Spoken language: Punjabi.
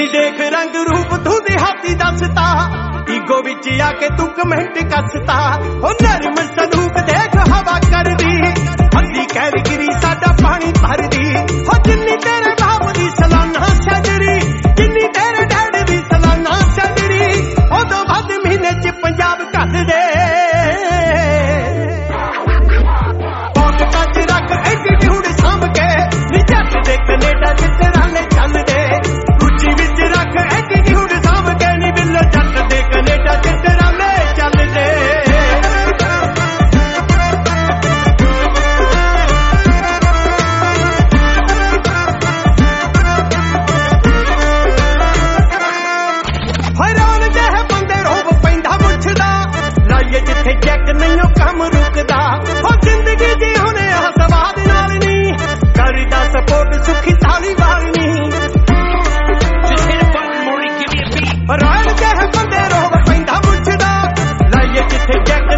ਨੀ ਦੇਖ ਰੰਗ ਰੂਪ ਤੂੰ ਦਿਹਾਤੀ ਦੱਸਤਾ ਈਗੋ ਵਿੱਚ ਆ ਕੇ ਤੂੰ ਕਮੈਂਟ ਕੱਸਤਾ ਉਹ ਨਰਮ ਸਲੂਕ ਦੇਖ ਹਵਾ ਕਰਦੀ ਅੱਧੀ ਕੈਲਗਰੀ ਸਾਡਾ ਪਾਣੀ ਭਰਦੀ ਹੋ ਜਿੰਨੀ ਤੇਰੇ ਬਾਪ ਦੀ ਸਲਾਨਾ ਸੈਲਰੀ ਜਿੰਨੀ ਤੇਰੇ ਡੈਡ ਦੀ ਸਲਾਨਾ ਸੈਲਰੀ ਉਦੋਂ ਵੱਧ ਮਹੀਨੇ ਚ ਪੰਜਾਬ ਘੱਲਦੇ ਪੌਕਟਾਂ ਚ ਰੱਖ ਐਟੀਟਿਊਡ ਸਾਂਭ ਕੇ ਨੀ ਜੱਟ ਦੇ ਕੈਨੇਡਾ ਚ ਤਰਾਲੇ ਚੱਲਦੇ ਉੱਚੀ ਵਿੱਚ ਰੱਖ ਐਟੀਟਿਊਡ ਸਾਂਭ ਕੇ ਨੀ ਬਿੱਲੋ ਜੱਟ ਦੇ ਕੈਨੇਡਾ ਚ ਤਰਾਲੇ ਚੱਲਦੇ ਹੈਰਾਨ ਜਿਹੇ ਬੰਦੇ ਰੋਬ ਪੈਂਦਾ ਮੁੱਛਦਾ ਲਾਈਏ ਜਿੱਥੇ ਜੈਕ ਨਹੀਂ ਉਹ ਕੰਮ ਰੁਕਦਾ ਹੋ ਜ਼ਿੰਦਗੀ ਦੀ ਹੁਣੇ ਆ ਸਵਾਦ ਨਾਲ ਨੀ ਕਰਦਾ ਸਪੋਰਟ ਸੁਖੀ ਧਾਲੀਵਾਲ ਨੀ ਹੈਰਾਨ ਜਿਹੇ ਬੰਦੇ ਰੋਬ ਪੈਂਦਾ ਮੁੱਛਦਾ ਲਾਈਏ ਜਿੱਥੇ ਜੈਕ